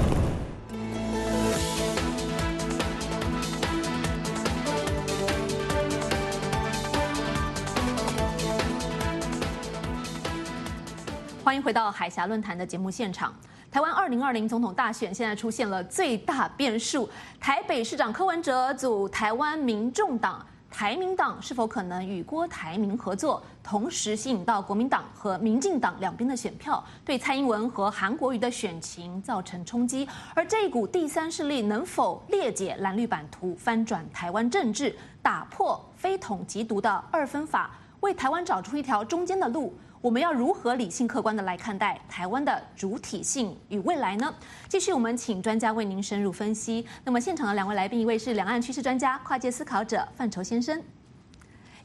欢迎回到海峡论坛的节目现场。台湾2020总统大选现在出现了最大变数，台北市长柯文哲组台湾民众党，台民党是否可能与郭台铭合作，同时吸引到国民党和民进党两边的选票，对蔡英文和韩国瑜的选情造成冲击？而这一股第三势力能否裂解蓝绿版图，翻转台湾政治，打破非统即独的2分法，为台湾找出一条中间的路？我们要如何理性客观的来看待台湾的主体性与未来呢？继续，我们请专家为您深入分析。那么现场的2位来宾，一位是两岸趋势专家、跨界思考者范畴先生，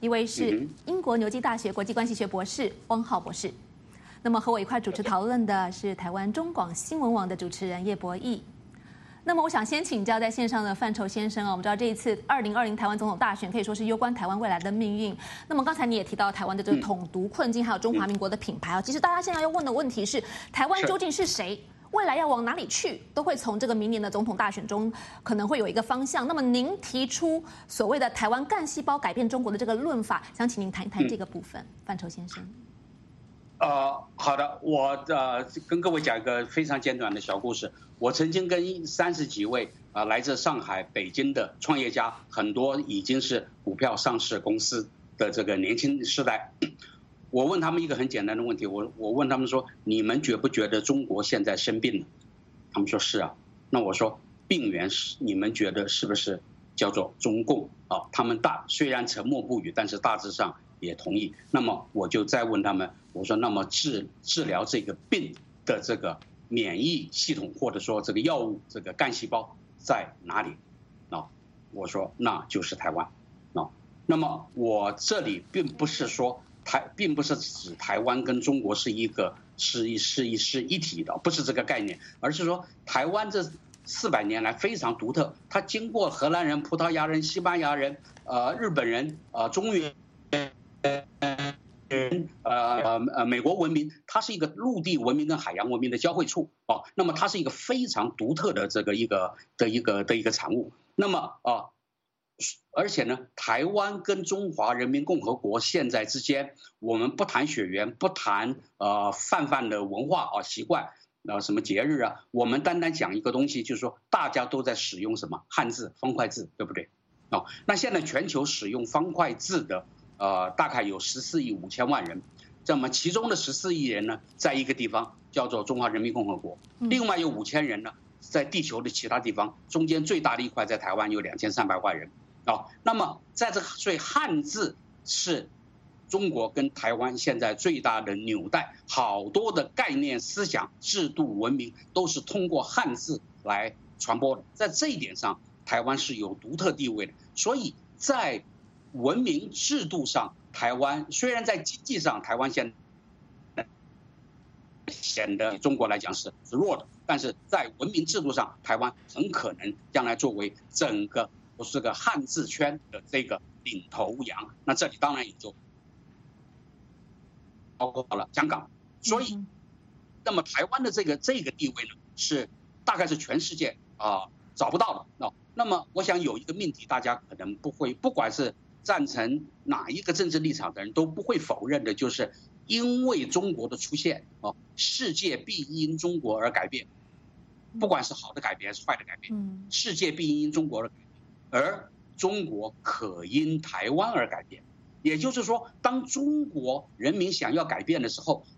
一位是英国牛津大学国际关系学博士汪浩博士。那么和我一块主持讨论的是台湾中广新闻网的主持人叶博弈。那么我想先请教在线上的范畴先生啊，我们知道这一次2020台湾总统大选可以说是攸关台湾未来的命运。那么刚才你也提到台湾的这个统独困境，还有中华民国的品牌啊，其实大家现在要问的问题是，台湾究竟是谁？未来要往哪里去，都会从这个明年的总统大选中可能会有一个方向。那么您提出所谓的台湾干细胞改变中国的这个论法，想请您谈一谈这个部分，范畴先生。 好的，我跟各位讲一个非常简短的小故事。我曾经跟30几位来自上海、北京的创业家，很多已经是股票上市公司的这个年轻世代。我问他们一个很简单的问题，我问他们说：你们觉不觉得中国现在生病了？他们说是啊。那我说病源是你们觉得是不是叫做中共啊？他们虽然沉默不语，但是大致上也同意。那么我就再问他们，我说那么治疗这个病的这个免疫系统或者说这个药物这个干细胞在哪里？我说那就是台湾。那么我这里并不是说并不是指台湾跟中国是一体的，不是这个概念，而是说台湾这400年来非常独特，它经过荷兰人、葡萄牙人、西班牙人、日本人、中原人、美国文明，它是一个陆地文明跟海洋文明的交汇处啊。那么它是一个非常独特的这个一个产物。那么而且呢，台湾跟中华人民共和国现在之间，我们不谈血缘，不谈泛的文化习惯什么节日啊，我们单单讲一个东西，就是说大家都在使用什么汉字、方块字，对不对？那现在全球使用方块字的大概有14亿5千万人，那么其中的14亿人呢，在一个地方叫做中华人民共和国，另外有5000人呢，在地球的其他地方，中间最大的一块在台湾有2300万人。那么在这个，所以汉字是中国跟台湾现在最大的纽带，好多的概念、思想、制度、文明都是通过汉字来传播的。在这一点上，台湾是有独特地位的。所以在文明制度上，台湾虽然在经济上台湾现在显得中国来讲是弱的，但是在文明制度上，台湾很可能将来作为整个这个汉字圈的这个领头羊。那这里当然也就包括了香港。所以那么台湾的这个地位呢，是大概是全世界找不到的。那么我想有一个命题，大家可能不管是赞成哪一个政治立场的人都不会否认的，就是因为中国的出现世界必因中国而改变，不管是好的改变还是坏的改变，世界必因中国而改变，而中国可因台湾而改变。也就是说，当中国人民想要改变的时候，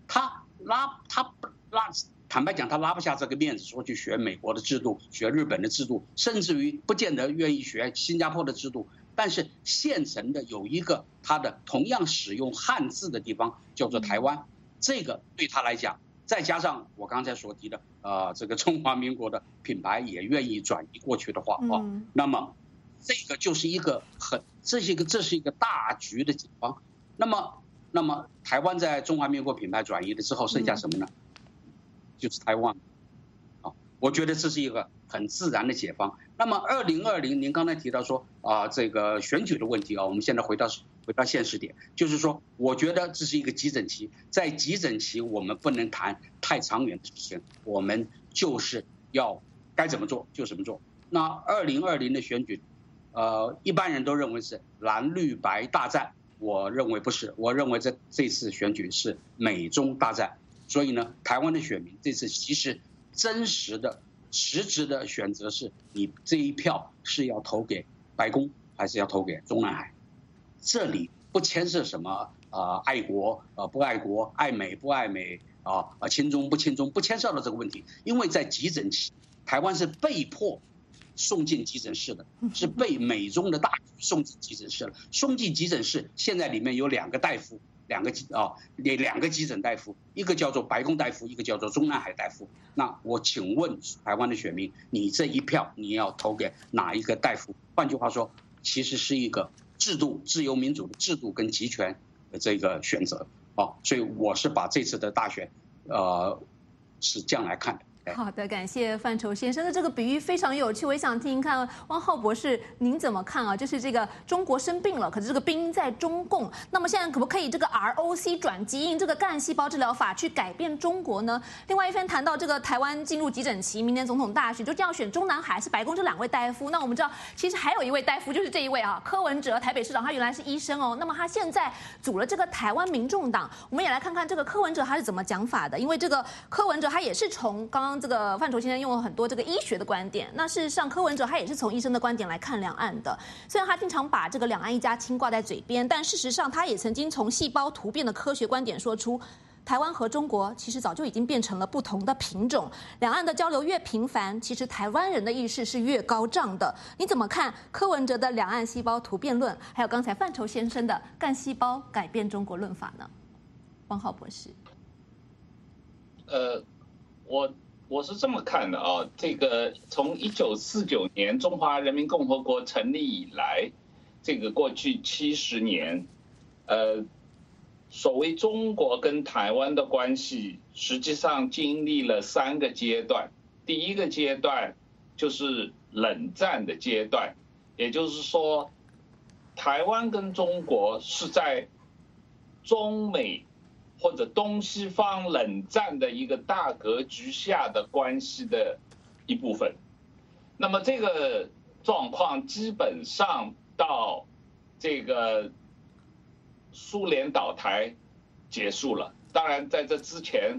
坦白讲，他拉不下这个面子，说去学美国的制度，学日本的制度，甚至于不见得愿意学新加坡的制度。但是现成的有一个他的同样使用汉字的地方叫做台湾，这个对他来讲，再加上我刚才所提的这个中华民国的品牌也愿意转移过去的话那么这个就是这是一个大局的解放。那么台湾在中华民国品牌转移了之后，剩下什么呢？就是台湾我觉得这是一个很自然的解放。那么2020，您刚才提到说这个选举的问题我们现在回到现实点，就是说，我觉得这是一个急诊期，在急诊期我们不能谈太长远的事情，我们就是要该怎么做就怎么做。那2020的选举，一般人都认为是蓝绿白大战，我认为不是，我认为这次选举是美中大战。所以呢，台湾的选民这次其实真实的实质的选择是，你这一票是要投给白宫还是要投给中南海。这里不牵涉什么爱国不爱国，爱美不爱美亲中不亲中，不牵涉到这个问题。因为在急诊期，台湾是被迫送进急诊室的，是被美中的大局送进急诊室了。送进急诊室，现在里面有2个大夫，两个急诊大夫，一个叫做白宫大夫，一个叫做中南海大夫。那我请问台湾的选民，你这一票你要投给哪一个大夫？换句话说，其实是一个制度、自由民主的制度跟集权的这个选择啊，所以我是把这次的大选，是这样来看的。 好的，感谢范畴先生的这个比喻非常有趣，我也想听听看汪浩博士您怎么看啊？就是这个中国生病了，可是这个病因在中共，那么现在可不可以这个 ROC 转基因这个干细胞治疗法去改变中国呢？另外一边谈到这个台湾进入急诊期，明年总统大选就这样选中南海还是白宫这2位大夫，那我们知道其实还有一位大夫就是这一位啊，柯文哲台北市长，他原来是医生哦，那么他现在组了这个台湾民众党，我们也来看看这个柯文哲他是怎么讲法的，因为这个柯文哲他也是从刚刚这个范畴先生用了很多这个医学的观点，那事实上柯文哲他也是从医生的观点来看两岸的。虽然他经常把这个两岸一家亲挂在嘴边，但事实上他也曾经从细胞突变的科学观点说出，台湾和中国其实早就已经变成了不同的品种，两岸的交流越频繁，其实台湾人的意识是越高涨的。你怎么看柯文哲的两岸细胞突变论，还有刚才范畴先生的干细胞改变中国论法呢？汪浩博士。 我是这么看的啊，这个从1949年中华人民共和国成立以来，这个过去70年，所谓中国跟台湾的关系，实际上经历了3个阶段。第一个阶段就是冷战的阶段，也就是说，台湾跟中国是在中美或者东西方冷战的一个大格局下的关系的一部分。那么这个状况基本上到这个苏联倒台结束了。当然在这之前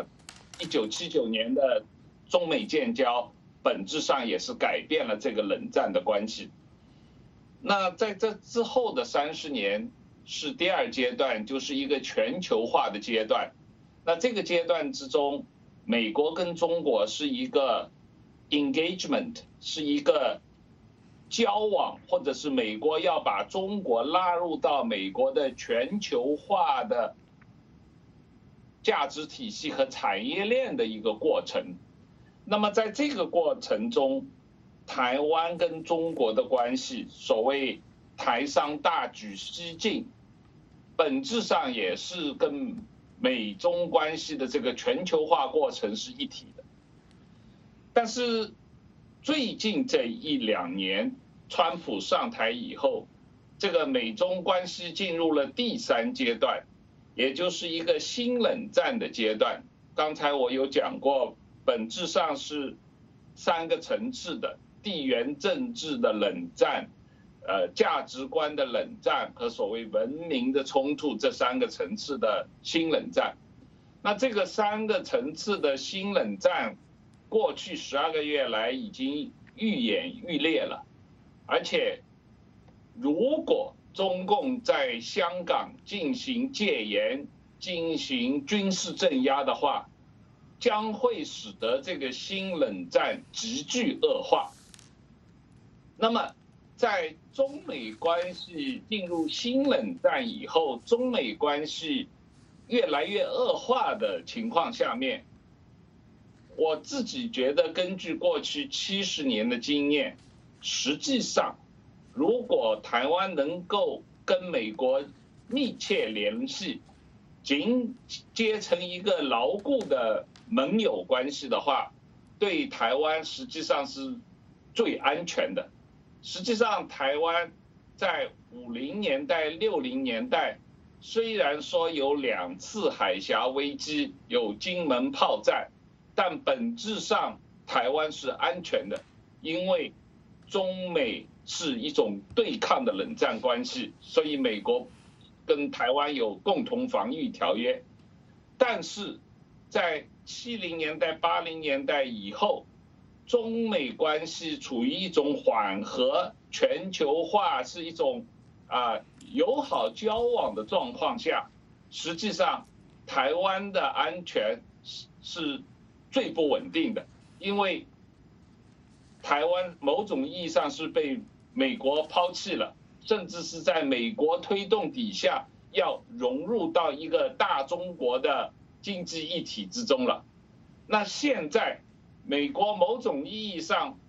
1979年的中美建交本质上也是改变了这个冷战的关系。那在这之后的30年是第2阶段，就是一个全球化的阶段。那这个阶段之中，美国跟中国是一个 engagement， 是一个交往，或者是美国要把中国拉入到美国的全球化的价值体系和产业链的一个过程。那么在这个过程中，台湾跟中国的关系，所谓台商大举西进，本质上也是跟美中关系的这个全球化过程是一体的。但是最近这1-2年，川普上台以后，这个美中关系进入了第3阶段，也就是一个新冷战的阶段。刚才我有讲过，本质上是3个层次的地缘政治的冷战，价值观的冷战和所谓文明的冲突，这3个层次的新冷战。那这个3个层次的新冷战，过去12个月来已经愈演愈烈了。而且，如果中共在香港进行戒严、进行军事镇压的话，将会使得这个新冷战急剧恶化。那么在中美关系进入新冷战以后，中美关系越来越恶化的情况下面，我自己觉得根据过去70年的经验，实际上如果台湾能够跟美国密切联系，结成一个牢固的盟友关系的话，对台湾实际上是最安全的。实际上台湾在50年代、60年代，虽然说有2次海峡危机，有金门炮战，但本质上台湾是安全的，因为中美是一种对抗的冷战关系，所以美国跟台湾有共同防御条约。但是在70年代、80年代以后，中美关系处于一种缓和、全球化，是一种友好交往的状况下，实际上台湾的安全是最不稳定的，因为台湾某种意义上是被美国抛弃了，甚至是在美国推动底下要融入到一个大中国的经济一体之中了。那现在美国某种意义上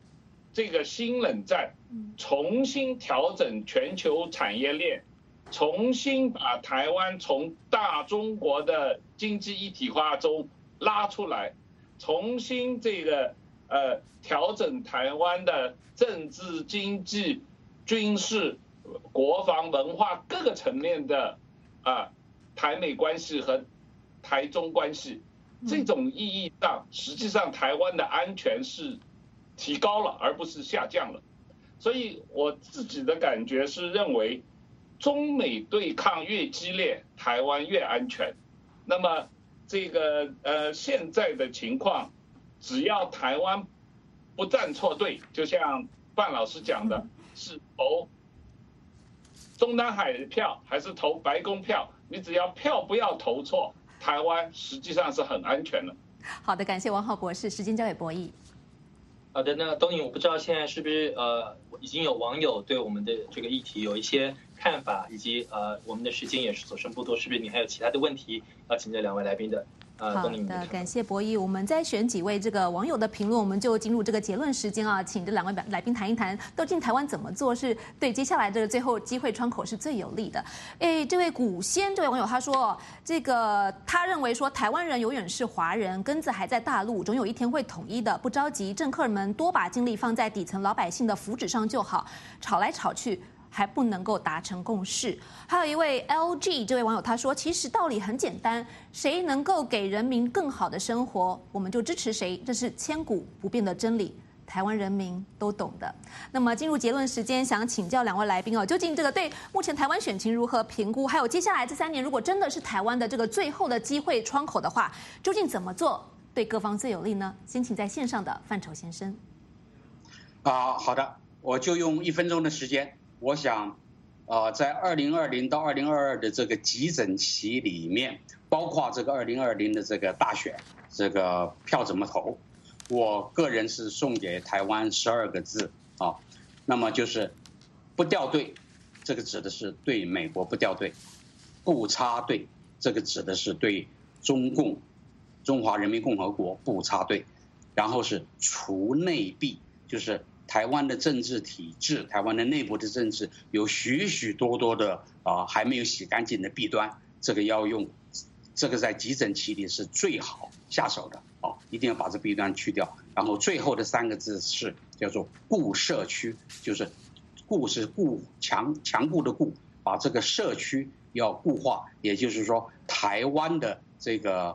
这个新冷战，重新调整全球产业链，重新把台湾从大中国的经济一体化中拉出来，重新调整台湾的政治、经济、军事、国防、文化各个层面的台美关系和台中关系。这种意义上，实际上台湾的安全是提高了，而不是下降了。所以我自己的感觉是认为，中美对抗越激烈，台湾越安全。那么现在的情况，只要台湾不站错队，就像范老师讲的，是投中南海的票还是投白宫票，你只要票不要投错，台湾实际上是很安全的。 好的，感谢王浩博士，时间交给博弈。 好的，那东宁，我不知道现在是不是已经有网友对我们的这个议题有一些看法，以及我们的时间也是所剩不多，是不是你还有其他的问题要请教两位来宾的？ 好的，感谢博弈。我们再选几位这个网友的评论，我们就进入这个结论时间啊，请这两位来宾谈一谈，究竟台湾怎么做是对接下来的最后机会窗口是最有利的。这位古仙这位网友他说，他认为说台湾人永远是华人，根子还在大陆，总有一天会统一的，不着急，政客们多把精力放在底层老百姓的福祉上就好，吵来吵去还不能够达成共识。还有一位 LG 这位网友他说，其实道理很简单，谁能够给人民更好的生活，我们就支持谁，这是千古不变的真理，台湾人民都懂的。那么进入结论时间，想请教两位来宾究竟对目前台湾选情如何评估？还有接下来这3年，如果真的是台湾的最后的机会窗口的话，究竟怎么做对各方最有利呢？先请在线上的范畴先生。 好的，我就用1分钟的时间。我想，在2020到2022的这个急诊期里面，包括这个2020的这个大选，这个票怎么投，我个人是送给台湾12个字啊，那么就是不掉队，这个指的是对美国不掉队；不插队，这个指的是对中华人民共和国不插队；然后是除内弊，就是台湾的政治体制，台湾的内部的政治有许许多多的还没有洗干净的弊端，这个要用，这个在急诊期里是最好下手的一定要把这弊端去掉。然后最后的3个字是叫做固社区，就是固是强固的固，把这个社区要固化，也就是说台湾的这个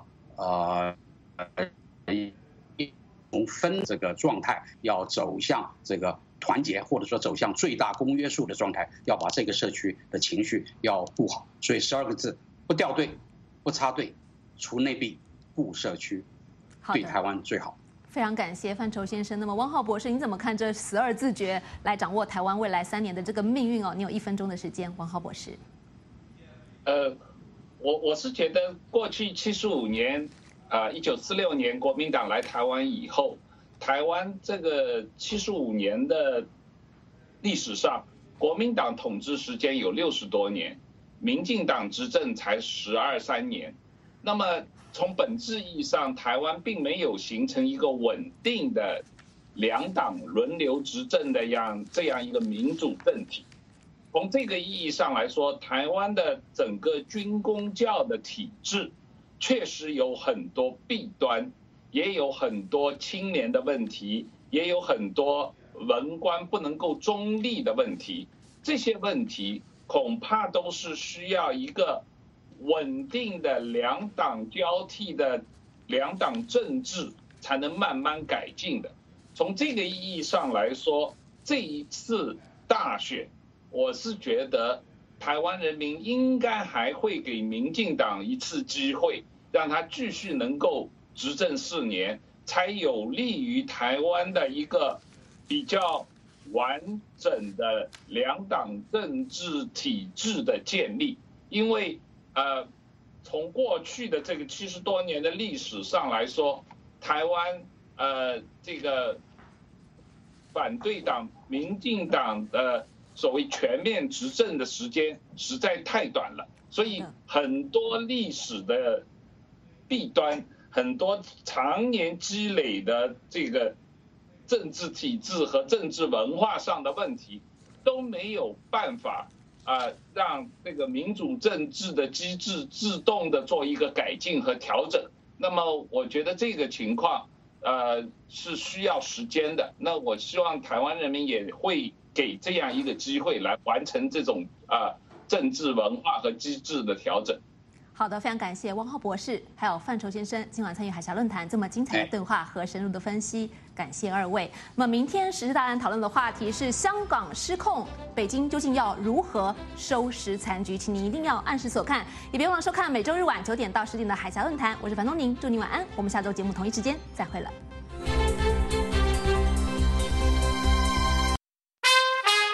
从分这个状态要走向这个团结，或者说走向最大公约数的状态，要把这个社区的情绪要顾好。所以12个字：不掉队，不插队，除内弊，固社区，对台湾最好。 非常感谢范畴先生。那么汪浩博士，你怎么看这12字诀来掌握台湾未来3年的这个命运你有1分钟的时间，汪浩博士。 我是觉得过去75年。1946年国民党来台湾以后，台湾这个75年的历史上，国民党统治时间有60多年，民进党执政才12、13年。那么从本质意义上，台湾并没有形成一个稳定的2党轮流执政的这样一个民主政体。从这个意义上来说，台湾的整个军公教的体制确实有很多弊端，也有很多青年的问题，也有很多文官不能够中立的问题。这些问题恐怕都是需要一个稳定的2党交替的2党政治才能慢慢改进的。从这个意义上来说，这一次大选，我是觉得台湾人民应该还会给民进党一次机会，让他继续能够执政4年，才有利于台湾的一个比较完整的2党政治体制的建立。因为从过去的这个70多年的历史上来说，台湾这个反对党民进党的所谓全面执政的时间实在太短了，所以很多历史的弊端，很多常年积累的这个政治体制和政治文化上的问题，都没有办法让这个民主政治的机制自动的做一个改进和调整。那么我觉得这个情况是需要时间的。那我希望台湾人民也会给这样一个机会来完成这种政治文化和机制的调整。 好的，非常感谢汪浩博士还有范畴先生今晚参与海峡论坛这么精彩的对话和深入的分析，感谢二位。那么明天时事大人讨论的话题是香港失控，北京究竟要如何收拾残局？请你一定要按时所看，也别忘了收看每周日晚9点到10点的海峡论坛。我是樊东宁，祝你晚安，我们下周节目同一时间再会了。